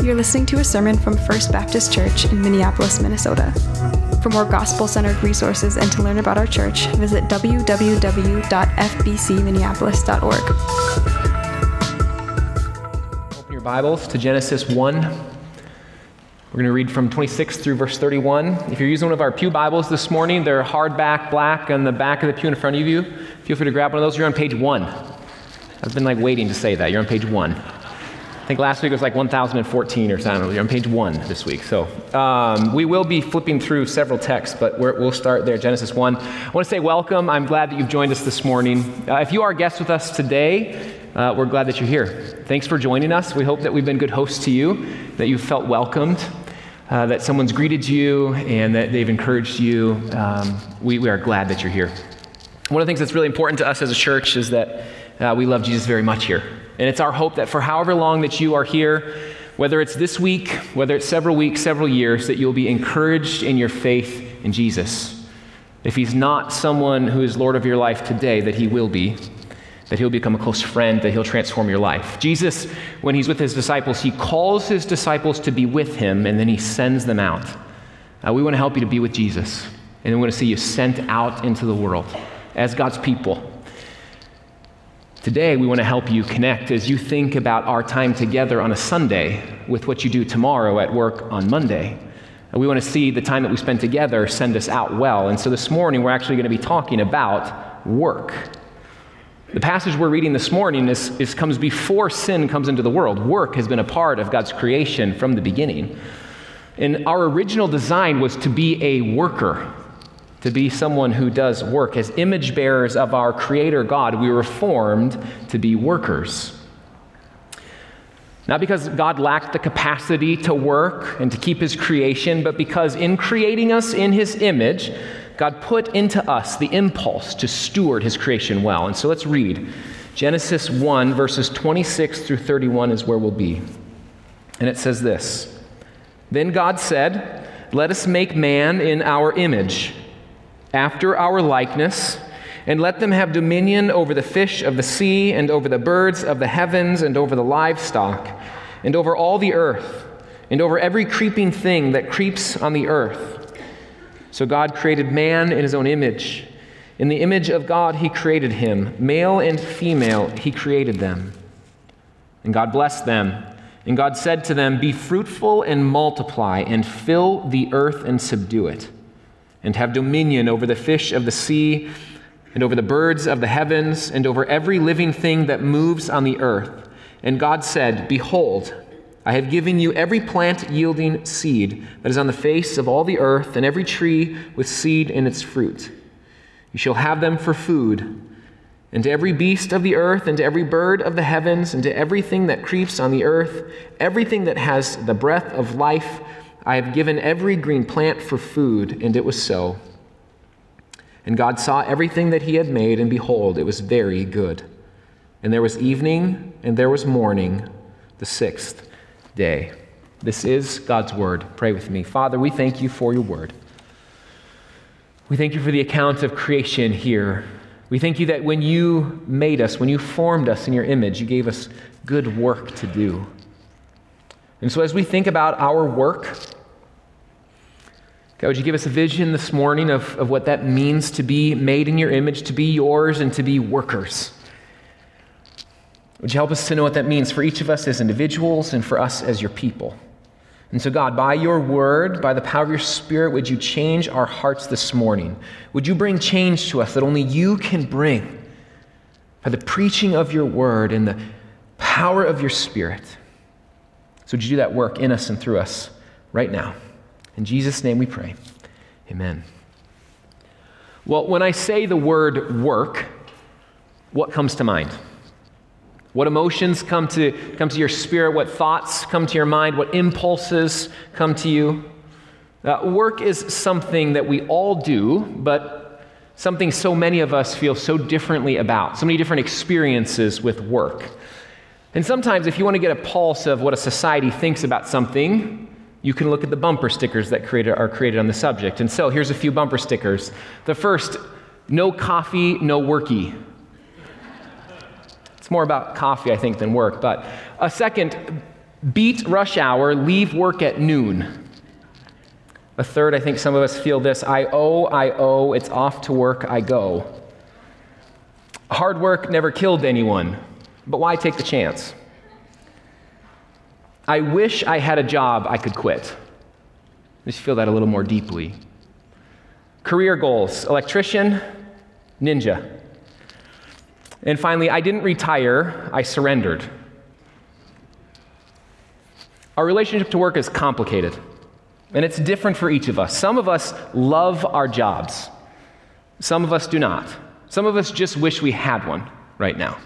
You're listening to a sermon from First Baptist Church in Minneapolis, Minnesota. For more gospel-centered resources and to learn about our church, visit www.fbcminneapolis.org. Open your Bibles to Genesis 1. We're going to read from 26 through verse 31. If you're using one of our pew Bibles this morning, they're hardback, black, on the back of the pew in front of you. Feel free to grab one of those. You're on page 1. I've been waiting to say that. You're on page 1. I think last week was 1014 or something. You're on page 1 this week. So we will be flipping through several texts, but we'll start there, Genesis 1. I want to say welcome. I'm glad that you've joined us this morning. If you are a guest with us today, we're glad that you're here. Thanks for joining us. We hope that we've been good hosts to you, that you've felt welcomed, that someone's greeted you, and that they've encouraged you. We are glad that you're here. One of the things that's really important to us as a church is that we love Jesus very much here. And it's our hope that for however long that you are here, whether it's this week, whether it's several weeks, several years, that you'll be encouraged in your faith in Jesus. If he's not someone who is Lord of your life today, that he will be, that he'll become a close friend, that he'll transform your life. Jesus, when he's with his disciples, he calls his disciples to be with him, and then he sends them out. We want to help you to be with Jesus, and we want to see you sent out into the world as God's people. Today, we want to help you connect as you think about our time together on a Sunday with what you do tomorrow at work on Monday. We want to see the time that we spend together send us out well. And so this morning, we're actually going to be talking about work. The passage we're reading this morning comes before sin comes into the world. Work has been a part of God's creation from the beginning. And our original design was to be a worker, to be someone who does work. As image bearers of our Creator God, we were formed to be workers. Not because God lacked the capacity to work and to keep his creation, but because in creating us in his image, God put into us the impulse to steward his creation well. And so let's read. Genesis 1, verses 26 through 31 is where we'll be. And it says this: Then God said, "Let us make man in our image, after our likeness, and let them have dominion over the fish of the sea, and over the birds of the heavens, and over the livestock, and over all the earth, and over every creeping thing that creeps on the earth." So God created man in his own image. In the image of God he created him. Male and female he created them. And God blessed them. And God said to them, "Be fruitful and multiply, and fill the earth and subdue it, and have dominion over the fish of the sea, and over the birds of the heavens, and over every living thing that moves on the earth." And God said, "Behold, I have given you every plant yielding seed that is on the face of all the earth, and every tree with seed in its fruit. You shall have them for food. And to every beast of the earth, and to every bird of the heavens, and to everything that creeps on the earth, everything that has the breath of life, I have given every green plant for food." And it was so. And God saw everything that he had made, and behold, it was very good. And there was evening, and there was morning, the sixth day. This is God's word. Pray with me. Father, we thank you for your word. We thank you for the account of creation here. We thank you that when you made us, when you formed us in your image, you gave us good work to do. And so as we think about our work, God, would you give us a vision this morning of what that means to be made in your image, to be yours, and to be workers? Would you help us to know what that means for each of us as individuals and for us as your people? And so, God, by your word, by the power of your Spirit, would you change our hearts this morning? Would you bring change to us that only you can bring by the preaching of your word and the power of your Spirit? So would you do that work in us and through us right now? In Jesus' name we pray. Amen. Well, when I say the word work, what comes to mind? What emotions come to your spirit? What thoughts come to your mind? What impulses come to you? Work is something that we all do, but something so many of us feel so differently about, so many different experiences with work. And sometimes if you want to get a pulse of what a society thinks about something, you can look at the bumper stickers that are created on the subject. And so here's a few bumper stickers. The first, no coffee, no worky. It's more about coffee, I think, than work. But a second, Beat rush hour, leave work at noon. A third, I think some of us feel this: I owe, it's off to work I go. Hard work never killed anyone, but why take the chance? I wish I had a job I could quit. Just feel that a little more deeply. Career goals: electrician, ninja. And finally, I didn't retire, I surrendered. Our relationship to work is complicated, and it's different for each of us. Some of us love our jobs. Some of us do not. Some of us just wish we had one right now.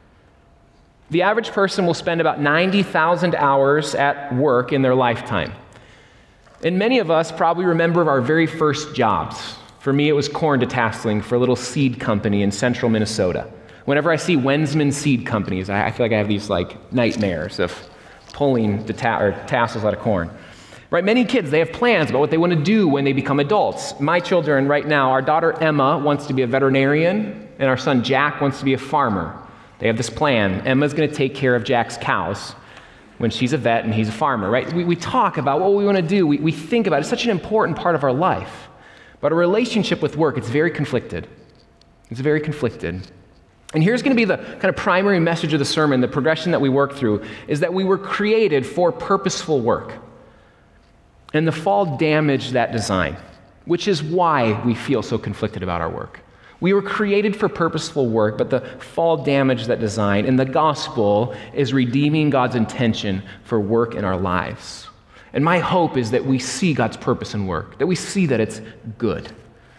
The average person will spend about 90,000 hours at work in their lifetime. And many of us probably remember our very first jobs. For me, it was corn detasseling for a little seed company in central Minnesota. Whenever I see Wensman seed companies, I feel like I have these nightmares of pulling tassels out of corn. Right? Many kids, they have plans about what they want to do when they become adults. My children right now, our daughter Emma wants to be a veterinarian, and our son Jack wants to be a farmer. They have this plan. Emma's going to take care of Jack's cows when she's a vet and he's a farmer, right? We talk about what we want to do. We think about it. It's such an important part of our life. But a relationship with work, it's very conflicted. It's very conflicted. And here's going to be the kind of primary message of the sermon, the progression that we work through, is that we were created for purposeful work. And the fall damaged that design, which is why we feel so conflicted about our work. We were created for purposeful work, but the fall damaged that design, and the gospel is redeeming God's intention for work in our lives. And my hope is that we see God's purpose in work, that we see that it's good.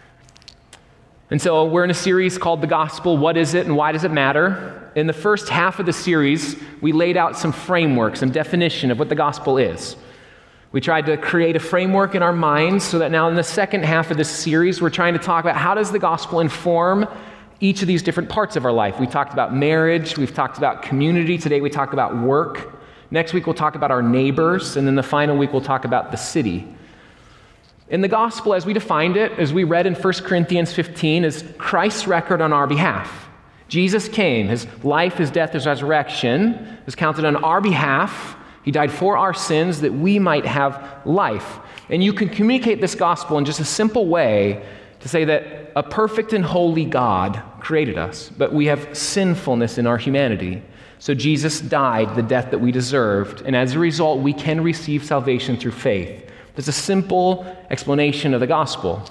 And so we're in a series called The Gospel, What Is It and Why Does It Matter? In the first half of the series, we laid out some framework, some definition of what the gospel is. We tried to create a framework in our minds so that now in the second half of this series, we're trying to talk about how does the gospel inform each of these different parts of our life. We talked about marriage, we've talked about community. Today we talked about work. Next week we'll talk about our neighbors, and then the final week we'll talk about the city. In the gospel, as we defined it, as we read in 1 Corinthians 15, is Christ's record on our behalf. Jesus came, his life, his death, his resurrection was counted on our behalf. He died for our sins that we might have life. And you can communicate this gospel in just a simple way to say that a perfect and holy God created us, but we have sinfulness in our humanity. So Jesus died the death that we deserved, and as a result, we can receive salvation through faith. There's a simple explanation of the gospel.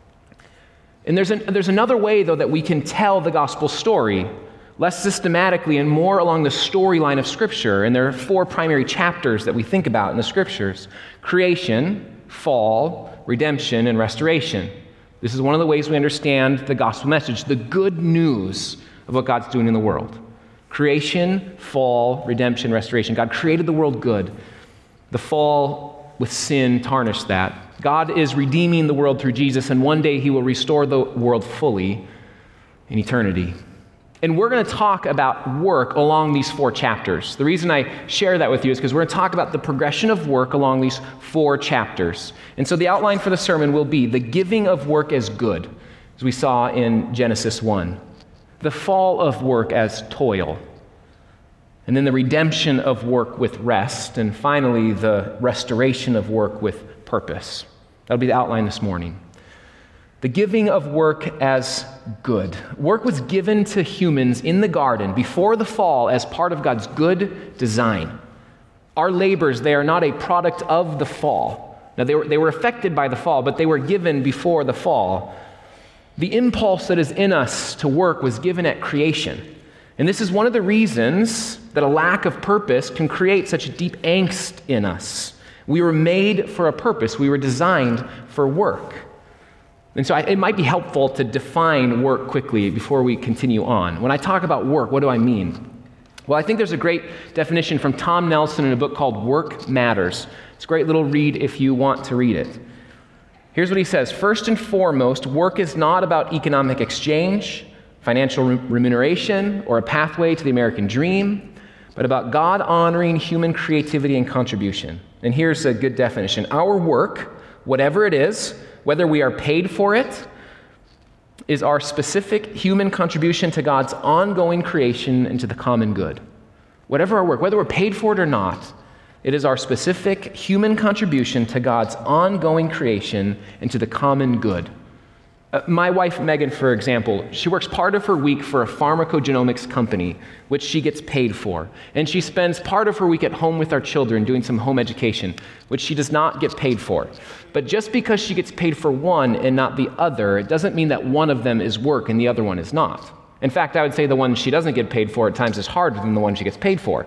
And there's another way, though, that we can tell the gospel story, less systematically and more along the storyline of Scripture. And there are 4 primary chapters that we think about in the Scriptures: creation, fall, redemption, and restoration. This is one of the ways we understand the gospel message, the good news of what God's doing in the world. Creation, fall, redemption, restoration. God created the world good. The fall with sin tarnished that. God is redeeming the world through Jesus, and one day he will restore the world fully in eternity. And we're going to talk about work along these 4 chapters. The reason I share that with you is because we're going to talk about the progression of work along these 4 chapters. And so the outline for the sermon will be the giving of work as good, as we saw in Genesis 1. The fall of work as toil. And then the redemption of work with rest. And finally, the restoration of work with purpose. That'll be the outline this morning. The giving of work as good. Work was given to humans in the garden before the fall as part of God's good design. Our labors, they are not a product of the fall. Now, they were affected by the fall, but they were given before the fall. The impulse that is in us to work was given at creation. And this is one of the reasons that a lack of purpose can create such deep angst in us. We were made for a purpose. We were designed for work. And so it might be helpful to define work quickly before we continue on. When I talk about work, what do I mean? Well, I think there's a great definition from Tom Nelson in a book called Work Matters. It's a great little read if you want to read it. Here's what he says. First and foremost, work is not about economic exchange, financial remuneration, or a pathway to the American dream, but about God-honoring human creativity and contribution. And here's a good definition. Our work, whatever it is, whether we are paid for it, is our specific human contribution to God's ongoing creation and to the common good. Whatever our work, whether we're paid for it or not, It is our specific human contribution to God's ongoing creation and to the common good. My wife, Megan, for example, she works part of her week for a pharmacogenomics company, which she gets paid for. And she spends part of her week at home with our children doing some home education, which she does not get paid for. But just because she gets paid for one and not the other, it doesn't mean that one of them is work and the other one is not. In fact, I would say the one she doesn't get paid for at times is harder than the one she gets paid for.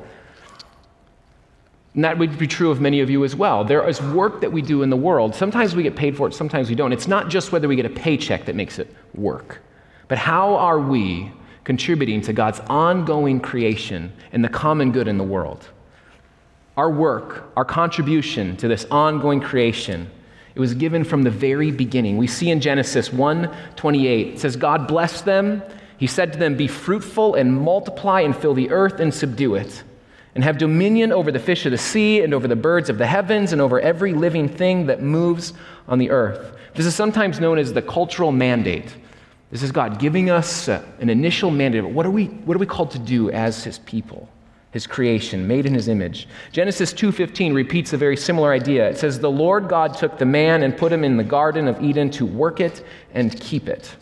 And that would be true of many of you as well. There is work that we do in the world. Sometimes we get paid for it, sometimes we don't. It's not just whether we get a paycheck that makes it work, but how are we contributing to God's ongoing creation and the common good in the world? Our work, our contribution to this ongoing creation, it was given from the very beginning. We see in Genesis 1:28, it says, God blessed them. He said to them, be fruitful and multiply and fill the earth and subdue it, and have dominion over the fish of the sea and over the birds of the heavens and over every living thing that moves on the earth. This is sometimes known as the cultural mandate. This is God giving us an initial mandate. What are we called to do as his people, his creation, made in his image? Genesis 2:15 repeats a very similar idea. It says, the Lord God took the man and put him in the Garden of Eden to work it and keep it.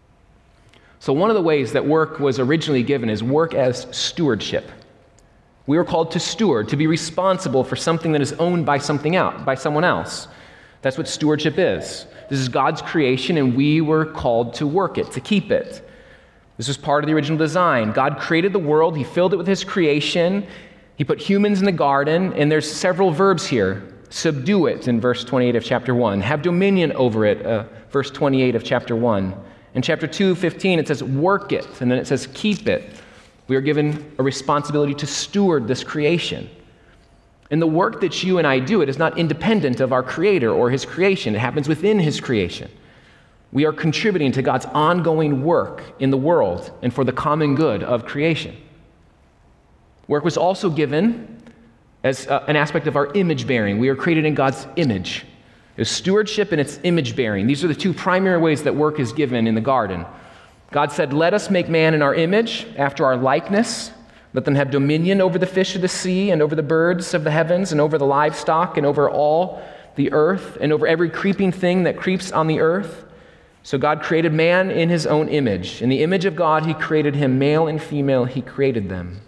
So one of the ways that work was originally given is work as stewardship. We are called to steward, to be responsible for something that is owned by someone else. That's what stewardship is. This is God's creation, and we were called to work it, to keep it. This was part of the original design. God created the world. He filled it with his creation. He put humans in the garden, and there's several verbs here. Subdue it in verse 28 of chapter 1. Have dominion over it, verse 28 of chapter 1. In chapter 2:15, it says work it, and then it says keep it. We are given a responsibility to steward this creation. And the work that you and I do, it is not independent of our Creator or his creation. It happens within his creation. We are contributing to God's ongoing work in the world and for the common good of creation. Work was also given as an aspect of our image bearing. We are created in God's image. There's stewardship and it's image bearing. These are the two primary ways that work is given in the garden. God said, let us make man in our image, after our likeness. Let them have dominion over the fish of the sea and over the birds of the heavens and over the livestock and over all the earth and over every creeping thing that creeps on the earth. So God created man in his own image. In the image of God, he created him, male and female, he created them.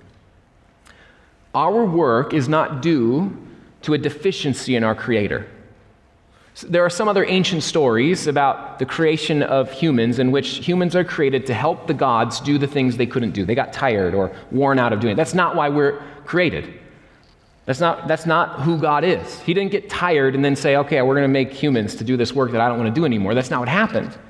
Our work is not due to a deficiency in our Creator. There are some other ancient stories about the creation of humans in which humans are created to help the gods do the things they couldn't do. They got tired or worn out of doing it. That's not why we're created. That's not who God is. He didn't get tired and then say, okay, we're going to make humans to do this work that I don't want to do anymore. That's not what happened.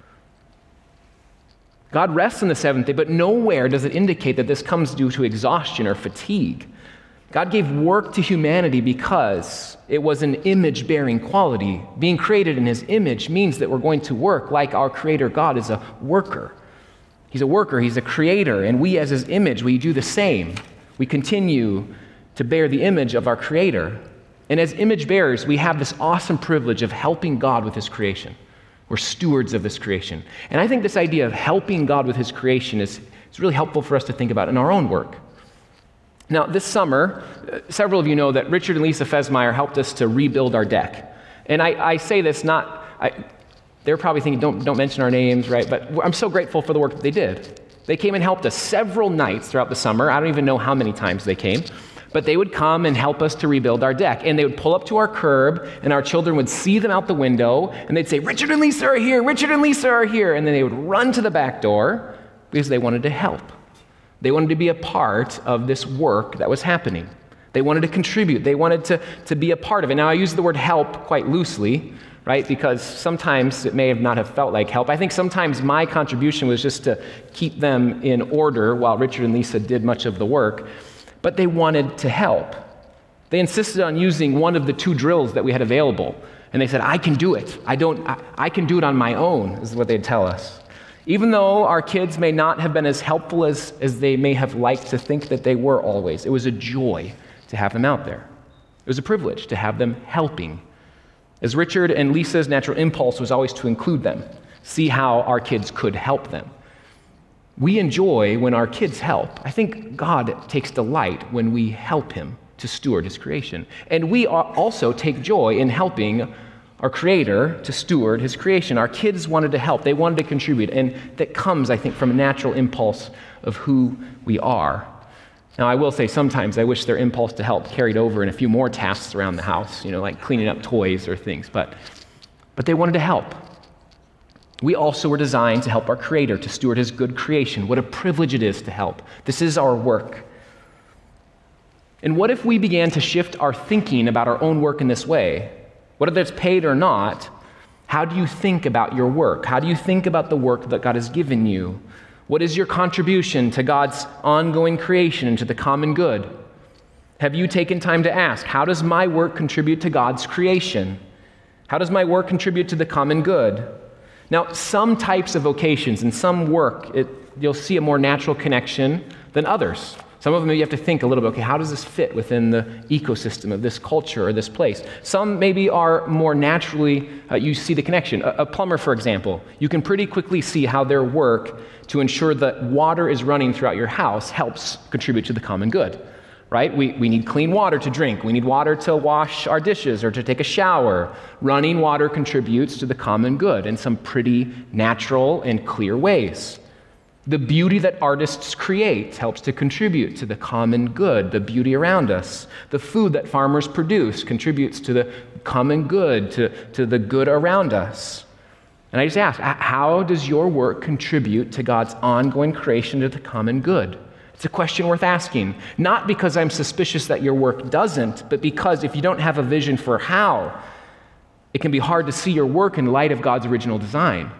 God rests on the seventh day, but nowhere does it indicate that this comes due to exhaustion or fatigue. God gave work to humanity because it was an image-bearing quality. Being created in his image means that we're going to work like our Creator God is a worker. He's a worker, he's a creator, and we as his image, we do the same. We continue to bear the image of our Creator. And as image bearers, we have this awesome privilege of helping God with his creation. We're stewards of this creation. And I think this idea of helping God with his creation is really helpful for us to think about in our own work. Now, this summer, several of you know that Richard and Lisa Fesmeyer helped us to rebuild our deck. And I say this they're probably thinking, don't mention our names, right? But I'm so grateful for the work that they did. They came and helped us several nights throughout the summer. I don't even know how many times they came. But they would come and help us to rebuild our deck. And they would pull up to our curb, and our children would see them out the window, and they'd say, Richard and Lisa are here, Richard and Lisa are here. And then they would run to the back door because they wanted to help. They wanted to be a part of this work that was happening. They wanted to contribute. They wanted to be a part of it. Now, I use the word help quite loosely, right? Because sometimes it may not have felt like help. I think sometimes my contribution was just to keep them in order while Richard and Lisa did much of the work. But they wanted to help. They insisted on using one of the two drills that we had available. And they said, I can do it. I can do it on my own, is what they'd tell us. Even though our kids may not have been as helpful as they may have liked to think that they were always, it was a joy to have them out there. It was a privilege to have them helping. As Richard and Lisa's natural impulse was always to include them, see how our kids could help them. We enjoy when our kids help. I think God takes delight when we help him to steward his creation. And we also take joy in helping our Creator to steward his creation. Our kids wanted to help. They wanted to contribute. And that comes, I think, from a natural impulse of who we are. Now, I will say sometimes I wish their impulse to help carried over in a few more tasks around the house, like cleaning up toys or things. But they wanted to help. We also were designed to help our Creator to steward his good creation. What a privilege it is to help. This is our work. And what if we began to shift our thinking about our own work in this way? Whether it's paid or not, how do you think about your work? How do you think about the work that God has given you? What is your contribution to God's ongoing creation and to the common good? Have you taken time to ask, how does my work contribute to God's creation? How does my work contribute to the common good? Now, some types of vocations and some work, you'll see a more natural connection than others. Some of them you have to think a little bit, okay, how does this fit within the ecosystem of this culture or this place? Some maybe are more naturally, you see the connection. A plumber, for example, you can pretty quickly see how their work to ensure that water is running throughout your house helps contribute to the common good, right? We need clean water to drink. We need water to wash our dishes or to take a shower. Running water contributes to the common good in some pretty natural and clear ways. The beauty that artists create helps to contribute to the common good, the beauty around us. The food that farmers produce contributes to the common good, to the good around us. And I just ask, how does your work contribute to God's ongoing creation, to the common good? It's a question worth asking, not because I'm suspicious that your work doesn't, but because if you don't have a vision for how, it can be hard to see your work in light of God's original design.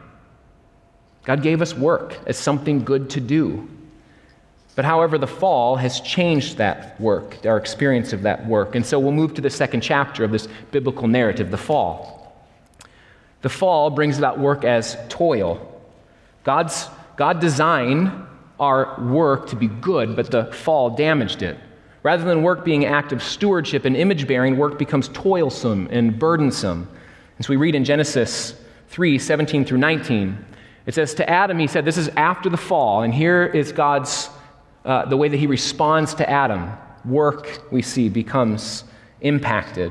God gave us work as something good to do. But however, the fall has changed that work, our experience of that work. And so we'll move to the second chapter of this biblical narrative, the fall. The fall brings about work as toil. God designed our work to be good, but the fall damaged it. Rather than work being an act of stewardship and image-bearing, work becomes toilsome and burdensome. And so we read in Genesis 3:17 through 19, it says, to Adam, he said, this is after the fall, and here is God's, the way that he responds to Adam. Work, we see, becomes impacted.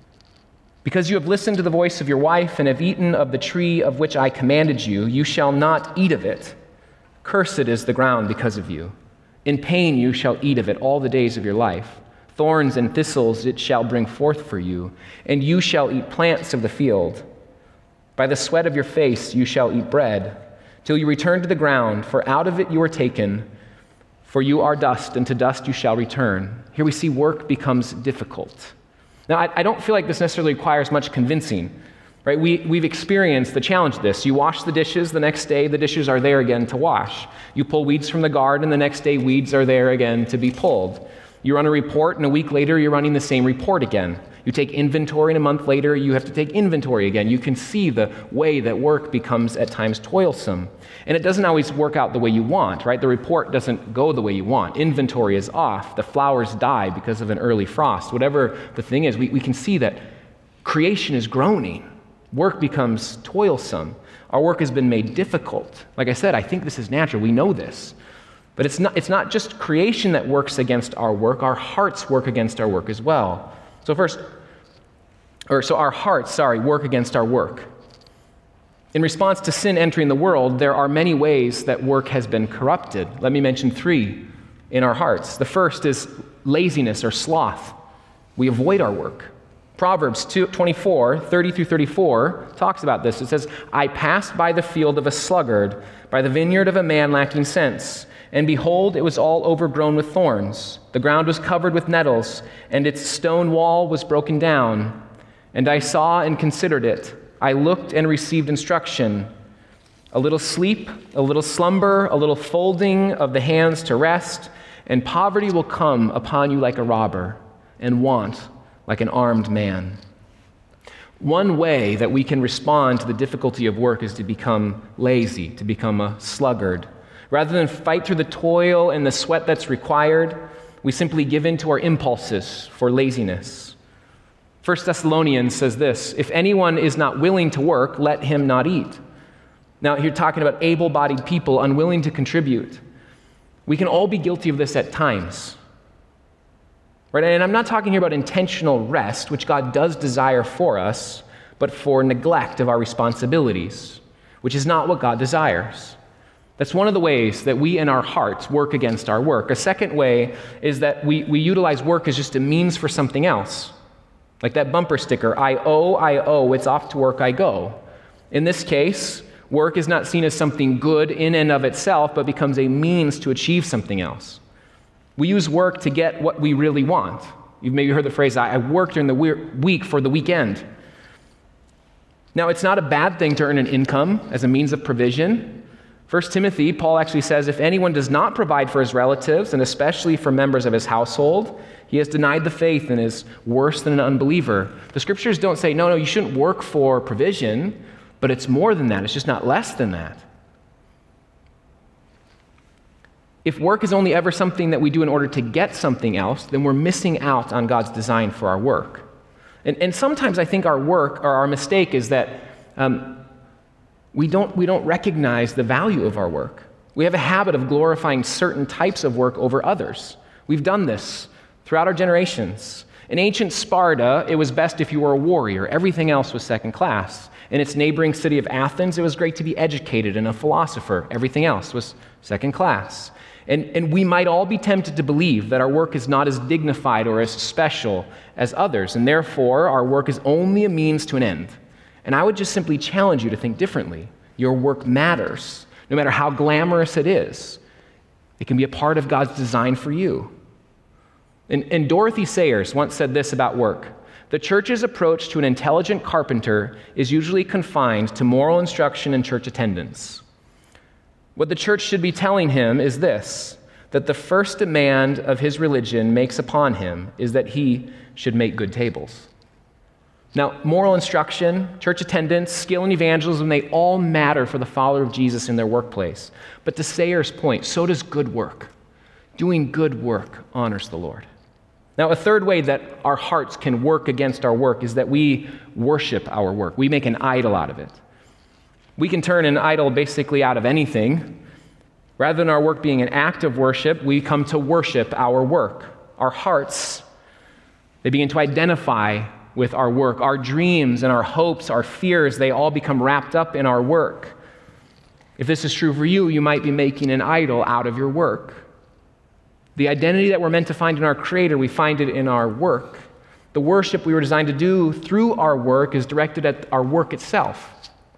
Because you have listened to the voice of your wife and have eaten of the tree of which I commanded you, you shall not eat of it. Cursed is the ground because of you. In pain you shall eat of it all the days of your life. Thorns and thistles it shall bring forth for you, and you shall eat plants of the field. By the sweat of your face you shall eat bread, till you return to the ground, for out of it you are taken, for you are dust, and to dust you shall return. Here we see work becomes difficult. Now, I don't feel like this necessarily requires much convincing, right? We've experienced the challenge of this. You wash the dishes, the next day the dishes are there again to wash. You pull weeds from the garden, the next day weeds are there again to be pulled. You run a report, and a week later you're running the same report again. You take inventory, and a month later you have to take inventory again. You can see the way that work becomes at times toilsome. And it doesn't always work out the way you want, right? The report doesn't go the way you want. Inventory is off. The flowers die because of an early frost. Whatever the thing is, we can see that creation is groaning. Work becomes toilsome. Our work has been made difficult. Like I said, I think this is natural. We know this. But it's not just creation that works against our work. Our hearts work against our work as well. So our hearts, work against our work. In response to sin entering the world, there are many ways that work has been corrupted. Let me mention 3 in our hearts. The first is laziness or sloth. We avoid our work. Proverbs 24:30 through 34 talks about this. It says, I passed by the field of a sluggard, by the vineyard of a man lacking sense. And behold, it was all overgrown with thorns. The ground was covered with nettles, and its stone wall was broken down. And I saw and considered it. I looked and received instruction. A little sleep, a little slumber, a little folding of the hands to rest, and poverty will come upon you like a robber, and want like an armed man. One way that we can respond to the difficulty of work is to become lazy, to become a sluggard. Rather than fight through the toil and the sweat that's required, we simply give in to our impulses for laziness. 1 Thessalonians says this, if anyone is not willing to work, let him not eat. Now, you're talking about able-bodied people unwilling to contribute. We can all be guilty of this at times. Right? And I'm not talking here about intentional rest, which God does desire for us, but for neglect of our responsibilities, which is not what God desires. That's one of the ways that we in our hearts work against our work. A second way is that we utilize work as just a means for something else. Like that bumper sticker, I owe, it's off to work I go. In this case, work is not seen as something good in and of itself, but becomes a means to achieve something else. We use work to get what we really want. You've maybe heard the phrase, I work during the week for the weekend. Now, it's not a bad thing to earn an income as a means of provision. 1 Timothy, Paul actually says, if anyone does not provide for his relatives, and especially for members of his household, he has denied the faith and is worse than an unbeliever. The scriptures don't say, no, you shouldn't work for provision, but it's more than that. It's just not less than that. If work is only ever something that we do in order to get something else, then we're missing out on God's design for our work. And sometimes I think our work, or our mistake, is that we don't recognize the value of our work. We have a habit of glorifying certain types of work over others. We've done this throughout our generations. In ancient Sparta, it was best if you were a warrior. Everything else was second class. In its neighboring city of Athens, it was great to be educated and a philosopher. Everything else was second class. And we might all be tempted to believe that our work is not as dignified or as special as others, and therefore our work is only a means to an end. And I would just simply challenge you to think differently. Your work matters, no matter how glamorous it is. It can be a part of God's design for you. And Dorothy Sayers once said this about work: the church's approach to an intelligent carpenter is usually confined to moral instruction and church attendance. What the church should be telling him is this, that the first demand of his religion makes upon him is that he should make good tables. Now, moral instruction, church attendance, skill in evangelism, they all matter for the follower of Jesus in their workplace. But to Sayers' point, so does good work. Doing good work honors the Lord. Now, a third way that our hearts can work against our work is that we worship our work. We make an idol out of it. We can turn an idol basically out of anything. Rather than our work being an act of worship, we come to worship our work. Our hearts, they begin to identify with our work. Our dreams and our hopes, our fears, they all become wrapped up in our work. If this is true for you, you might be making an idol out of your work. The identity that we're meant to find in our Creator, we find it in our work. The worship we were designed to do through our work is directed at our work itself.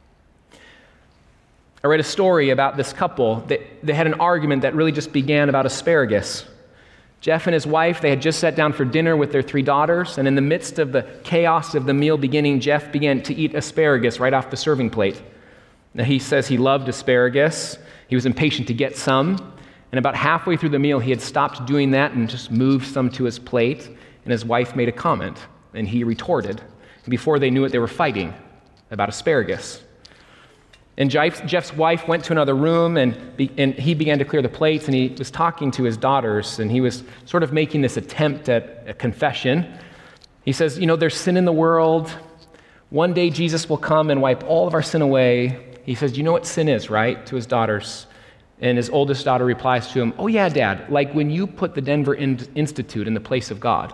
I read a story about this couple. They had an argument that really just began about asparagus. Jeff and his wife, they had just sat down for dinner with their 3 daughters, and in the midst of the chaos of the meal beginning, Jeff began to eat asparagus right off the serving plate. Now, he says he loved asparagus. He was impatient to get some, and about halfway through the meal, he had stopped doing that and just moved some to his plate, and his wife made a comment, and he retorted. And before they knew it, they were fighting about asparagus. And Jeff's wife went to another room, and he began to clear the plates, and he was talking to his daughters, and he was sort of making this attempt at a confession. He says, there's sin in the world. One day Jesus will come and wipe all of our sin away. He says, you know what sin is, right? To his daughters. And his oldest daughter replies to him, oh yeah, Dad, like when you put the Denver Institute in the place of God.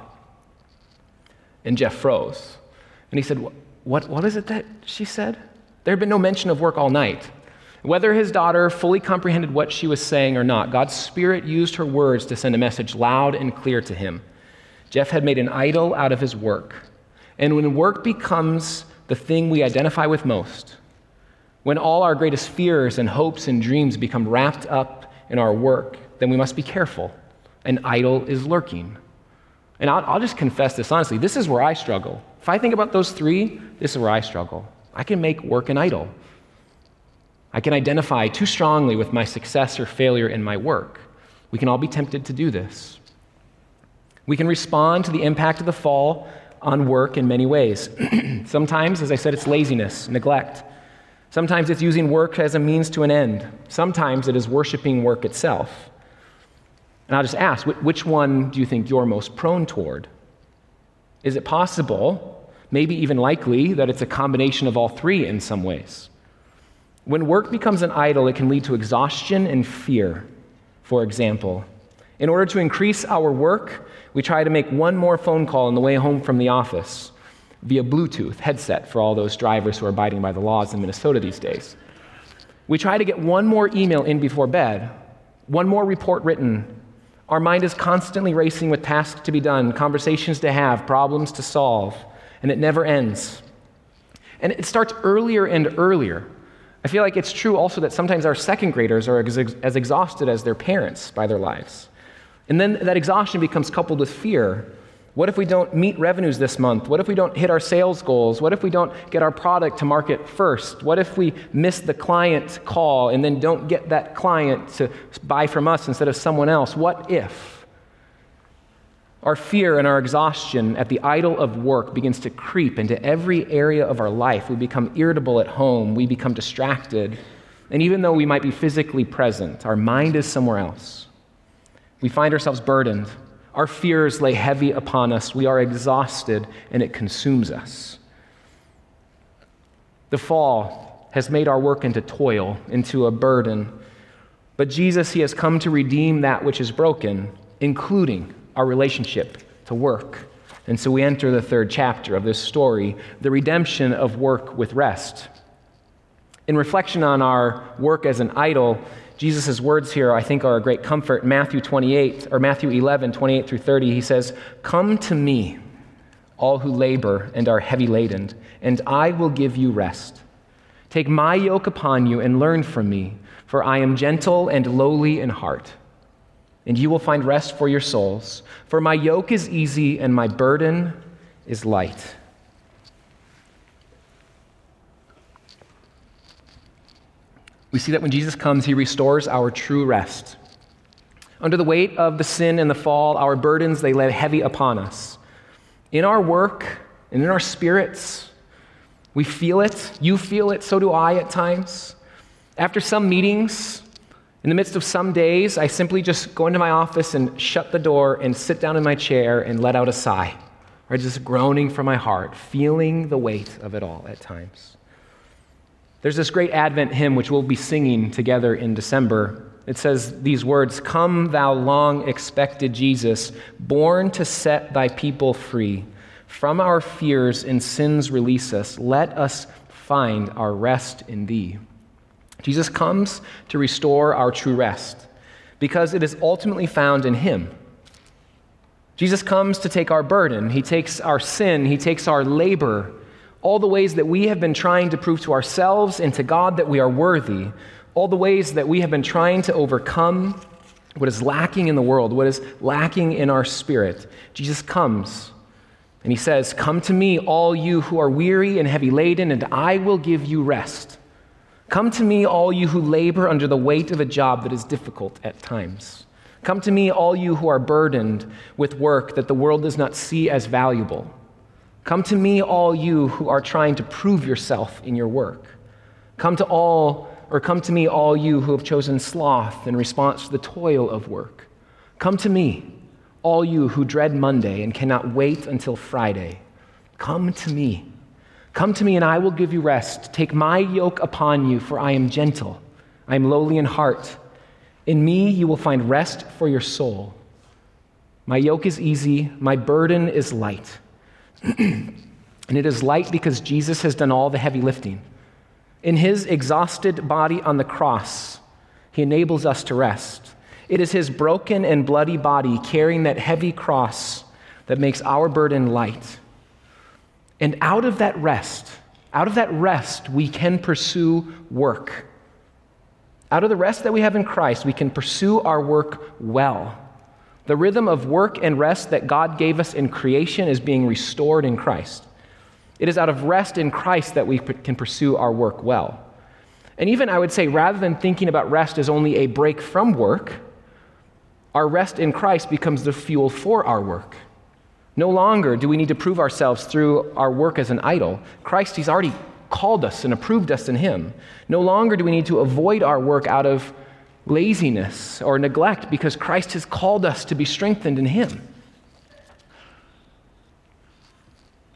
And Jeff froze. And he said, what is it that she said? There had been no mention of work all night. Whether his daughter fully comprehended what she was saying or not, God's Spirit used her words to send a message loud and clear to him. Jeff had made an idol out of his work. And when work becomes the thing we identify with most, when all our greatest fears and hopes and dreams become wrapped up in our work, then we must be careful. An idol is lurking. And I'll just confess this honestly. This is where I struggle. If I think about those 3, this is where I struggle. I can make work an idol. I can identify too strongly with my success or failure in my work. We can all be tempted to do this. We can respond to the impact of the fall on work in many ways. Sometimes, as I said, it's laziness, neglect. Sometimes it's using work as a means to an end. Sometimes it is worshiping work itself. And I'll just ask, which one do you think you're most prone toward? Is it possible, maybe even likely, that it's a combination of all 3 in some ways? When work becomes an idol, it can lead to exhaustion and fear. For example, In order to increase our work, we try to make one more phone call on the way home from the office via Bluetooth headset for all those drivers who are abiding by the laws in Minnesota these days. We try to get one more email in before bed, one more report written. Our mind is constantly racing with tasks to be done, conversations to have, problems to solve, and it never ends. And it starts earlier and earlier. I feel like it's true also that sometimes our second graders are as exhausted as their parents by their lives. And then that exhaustion becomes coupled with fear. What if we don't meet revenues this month? What if we don't hit our sales goals? What if we don't get our product to market first? What if we miss the client call and then don't get that client to buy from us instead of someone else? What if? Our fear and our exhaustion at the idol of work begins to creep into every area of our life. We become irritable at home. We become distracted. And even though we might be physically present, our mind is somewhere else. We find ourselves burdened. Our fears lay heavy upon us. We are exhausted, and it consumes us. The fall has made our work into toil, into a burden. But Jesus, he has come to redeem that which is broken, including our relationship to work. And so we enter the third chapter of this story, the redemption of work with rest. In reflection on our work as an idol, Jesus' words here, I think, are a great comfort. Matthew 11, 28 through 30, he says, "Come to me, all who labor and are heavy laden, and I will give you rest. Take my yoke upon you and learn from me, for I am gentle and lowly in heart, and you will find rest for your souls. For my yoke is easy and my burden is light." We see that when Jesus comes, he restores our true rest. Under the weight of the sin and the fall, our burdens, they lay heavy upon us. In our work and in our spirits, we feel it. You feel it. So do I at times. After some meetings, in the midst of some days, I simply just go into my office and shut the door and sit down in my chair and let out a sigh, or just groaning from my heart, feeling the weight of it all at times. There's this great Advent hymn which we'll be singing together in December. It says these words, "Come, thou long-expected Jesus, born to set thy people free. From our fears and sins release us. Let us find our rest in thee." Jesus comes to restore our true rest because it is ultimately found in him. Jesus comes to take our burden. He takes our sin. He takes our labor, all the ways that we have been trying to prove to ourselves and to God that we are worthy, all the ways that we have been trying to overcome what is lacking in the world, what is lacking in our spirit. Jesus comes and he says, "Come to me, all you who are weary and heavy laden, and I will give you rest. Come to me, all you who labor under the weight of a job that is difficult at times. Come to me, all you who are burdened with work that the world does not see as valuable. Come to me, all you who are trying to prove yourself in your work. Come to me, all you who have chosen sloth in response to the toil of work. Come to me, all you who dread Monday and cannot wait until Friday. Come to me. Come to me, and I will give you rest. Take my yoke upon you, for I am gentle. I am lowly in heart. In me you will find rest for your soul. My yoke is easy, my burden is light." And it is light because Jesus has done all the heavy lifting. In his exhausted body on the cross, he enables us to rest. It is his broken and bloody body carrying that heavy cross that makes our burden light. And out of that rest, we can pursue work. Out of the rest that we have in Christ, we can pursue our work well. The rhythm of work and rest that God gave us in creation is being restored in Christ. It is out of rest in Christ that we can pursue our work well. And even, I would say, rather than thinking about rest as only a break from work, our rest in Christ becomes the fuel for our work. No longer do we need to prove ourselves through our work as an idol. Christ, he's already called us and approved us in him. No longer do we need to avoid our work out of laziness or neglect, because Christ has called us to be strengthened in him.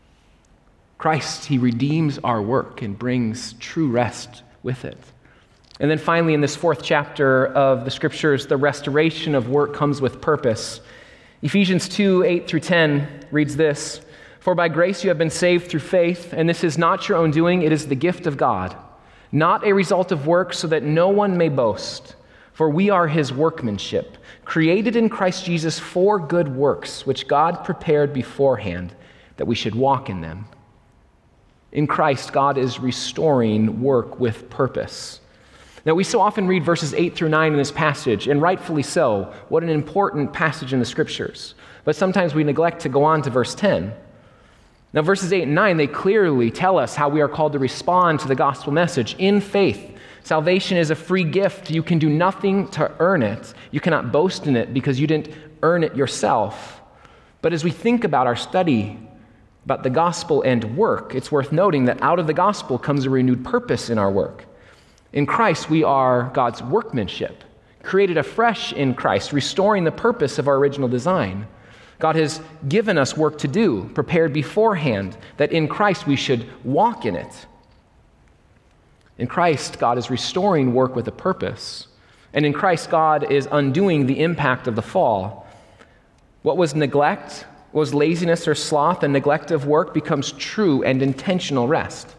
Christ, he redeems our work and brings true rest with it. And then finally, in this fourth chapter of the Scriptures, the restoration of work comes with purpose. Ephesians 2:8-10 reads this, "For by grace you have been saved through faith, and this is not your own doing, it is the gift of God, not a result of works, so that no one may boast. For we are his workmanship, created in Christ Jesus for good works, which God prepared beforehand that we should walk in them." In Christ, God is restoring work with purpose. Now, we so often read verses 8-9 in this passage, and rightfully so. What an important passage in the Scriptures. But sometimes we neglect to go on to verse 10. Now, verses 8 and 9, they clearly tell us how we are called to respond to the gospel message in faith. Salvation is a free gift. You can do nothing to earn it. You cannot boast in it because you didn't earn it yourself. But as we think about our study about the gospel and work, it's worth noting that out of the gospel comes a renewed purpose in our work. In Christ, we are God's workmanship, created afresh in Christ, restoring the purpose of our original design. God has given us work to do, prepared beforehand, that in Christ we should walk in it. In Christ, God is restoring work with a purpose. And in Christ, God is undoing the impact of the fall. What was neglect, was laziness or sloth, and neglect of work becomes true and intentional rest.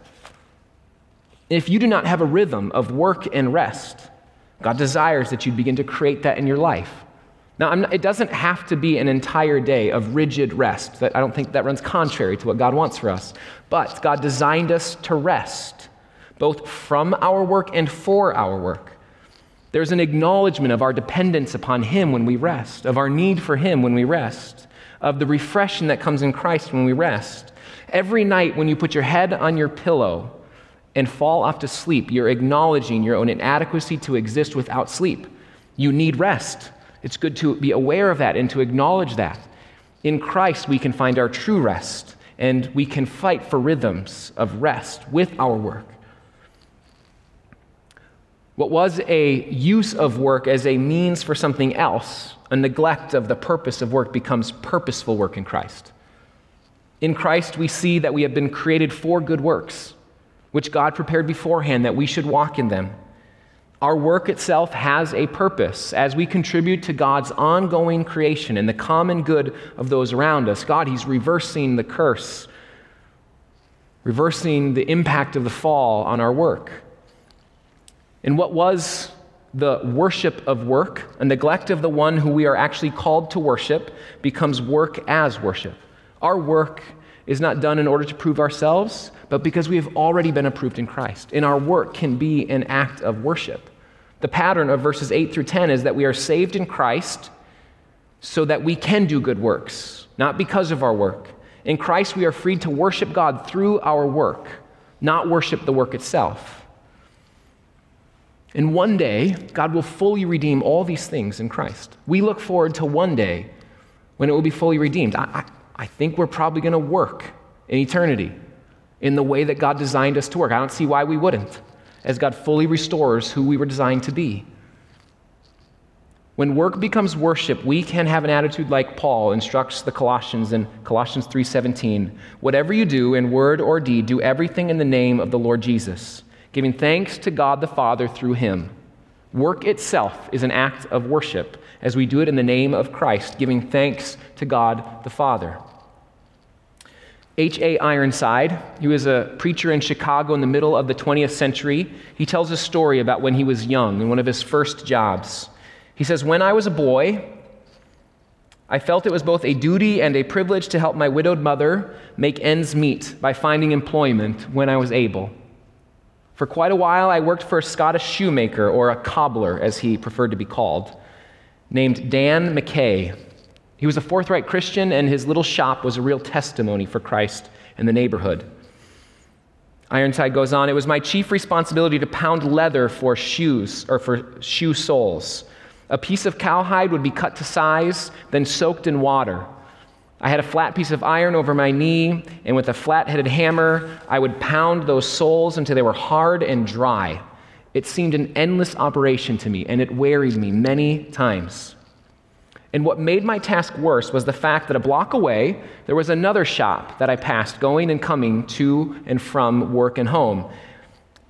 If you do not have a rhythm of work and rest, God desires that you begin to create that in your life. Now, it doesn't have to be an entire day of rigid rest. I don't think that runs contrary to what God wants for us. But God designed us to rest, both from our work and for our work. There's an acknowledgement of our dependence upon Him when we rest, of our need for Him when we rest, of the refreshing that comes in Christ when we rest. Every night when you put your head on your pillow and fall off to sleep, you're acknowledging your own inadequacy to exist without sleep. You need rest. It's good to be aware of that and to acknowledge that. In Christ, we can find our true rest, and we can fight for rhythms of rest with our work. What was a use of work as a means for something else, a neglect of the purpose of work, becomes purposeful work in Christ. In Christ, we see that we have been created for good works, which God prepared beforehand that we should walk in them. Our work itself has a purpose. As we contribute to God's ongoing creation and the common good of those around us, God, He's reversing the curse, reversing the impact of the fall on our work. And what was the worship of work, a neglect of the one who we are actually called to worship, becomes work as worship. Our work is not done in order to prove ourselves, but because we have already been approved in Christ. And our work can be an act of worship. The pattern of verses 8-10 is that we are saved in Christ so that we can do good works, not because of our work. In Christ, we are freed to worship God through our work, not worship the work itself. And one day, God will fully redeem all these things in Christ. We look forward to one day when it will be fully redeemed. I think we're probably going to work in eternity in the way that God designed us to work. I don't see why we wouldn't, as God fully restores who we were designed to be. When work becomes worship, we can have an attitude like Paul instructs the Colossians in Colossians 3:17. Whatever you do in word or deed, do everything in the name of the Lord Jesus, giving thanks to God the Father through Him. Work itself is an act of worship as we do it in the name of Christ, giving thanks to God the Father. H.A. Ironside, he was a preacher in Chicago in the middle of the 20th century. He tells a story about when he was young and one of his first jobs. He says, "When I was a boy, I felt it was both a duty and a privilege to help my widowed mother make ends meet by finding employment when I was able. For quite a while, I worked for a Scottish shoemaker, or a cobbler, as he preferred to be called, named Dan McKay. He was a forthright Christian, and his little shop was a real testimony for Christ in the neighborhood." Ironside goes on, "It was my chief responsibility to pound leather for shoes, or for shoe soles. A piece of cowhide would be cut to size, then soaked in water. I had a flat piece of iron over my knee, and with a flat-headed hammer, I would pound those soles until they were hard and dry. It seemed an endless operation to me, and it wearied me many times. And what made my task worse was the fact that a block away, there was another shop that I passed going and coming to and from work and home.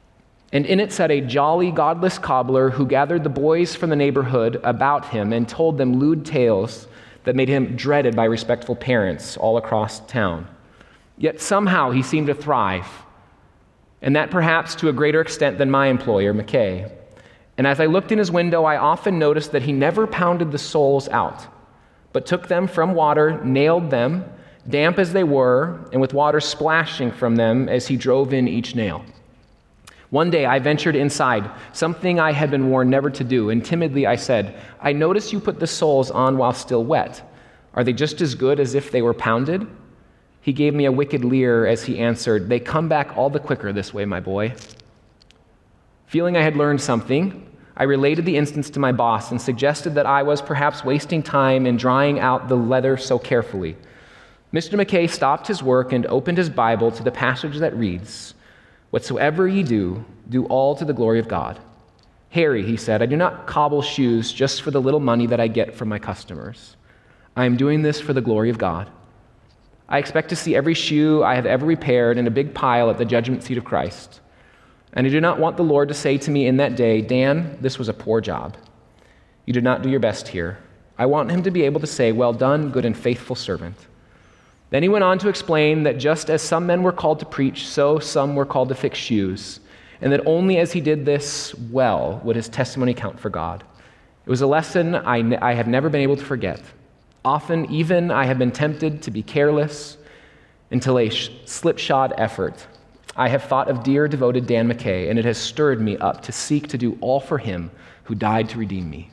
And in it sat a jolly, godless cobbler who gathered the boys from the neighborhood about him and told them lewd tales that made him dreaded by respectful parents all across town. Yet somehow he seemed to thrive, and that perhaps to a greater extent than my employer, McKay. And as I looked in his window, I often noticed that he never pounded the soles out, but took them from water, nailed them, damp as they were, and with water splashing from them as he drove in each nail. One day I ventured inside, something I had been warned never to do, and timidly I said, "I notice you put the soles on while still wet. Are they just as good as if they were pounded?" He gave me a wicked leer as he answered, "They come back all the quicker this way, my boy." Feeling I had learned something, I related the instance to my boss and suggested that I was perhaps wasting time in drying out the leather so carefully. Mr. McKay stopped his work and opened his Bible to the passage that reads, "Whatsoever ye do, do all to the glory of God." "Harry," he said, "I do not cobble shoes just for the little money that I get from my customers. I am doing this for the glory of God. I expect to see every shoe I have ever repaired in a big pile at the judgment seat of Christ. And I do not want the Lord to say to me in that day, 'Dan, this was a poor job. You did not do your best here.' I want him to be able to say, 'Well done, good and faithful servant.'" Then he went on to explain that just as some men were called to preach, so some were called to fix shoes, and that only as he did this well would his testimony count for God. It was a lesson I have never been able to forget. Often, even, I have been tempted to be careless until a slipshod effort. I have thought of dear, devoted Dan McKay, and it has stirred me up to seek to do all for him who died to redeem me.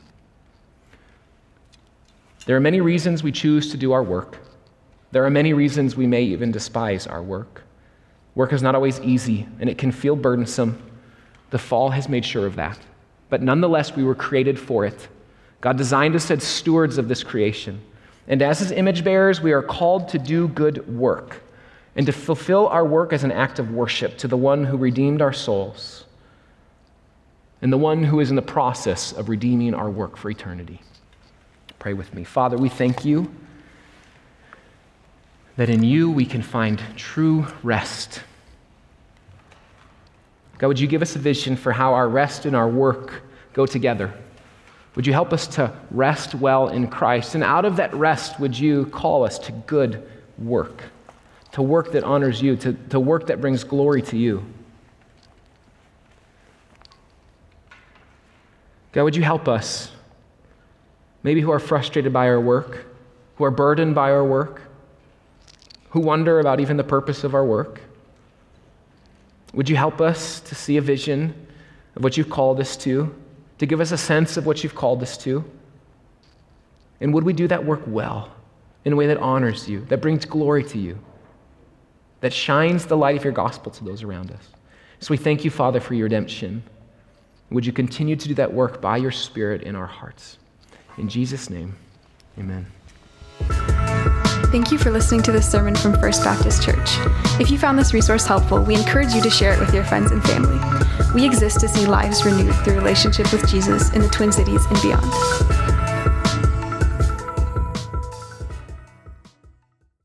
There are many reasons we choose to do our work. There are many reasons we may even despise our work. Work is not always easy, and it can feel burdensome. The fall has made sure of that. But nonetheless, we were created for it. God designed us as stewards of this creation. And as his image bearers, we are called to do good work and to fulfill our work as an act of worship to the one who redeemed our souls and the one who is in the process of redeeming our work for eternity. Pray with me. Father, we thank you that in you we can find true rest. God, would you give us a vision for how our rest and our work go together? Would you help us to rest well in Christ? And out of that rest, would you call us to good work, to work that honors you, to work that brings glory to you? God, would you help us, maybe who are frustrated by our work, who are burdened by our work, who wonder about even the purpose of our work? Would you help us to see a vision of what you've called us to give us a sense of what you've called us to? And would we do that work well, in a way that honors you, that brings glory to you, that shines the light of your gospel to those around us? So we thank you, Father, for your redemption. Would you continue to do that work by your Spirit in our hearts? In Jesus' name, amen. Thank you for listening to this sermon from First Baptist Church. If you found this resource helpful, we encourage you to share it with your friends and family. We exist to see lives renewed through relationship with Jesus in the Twin Cities and beyond.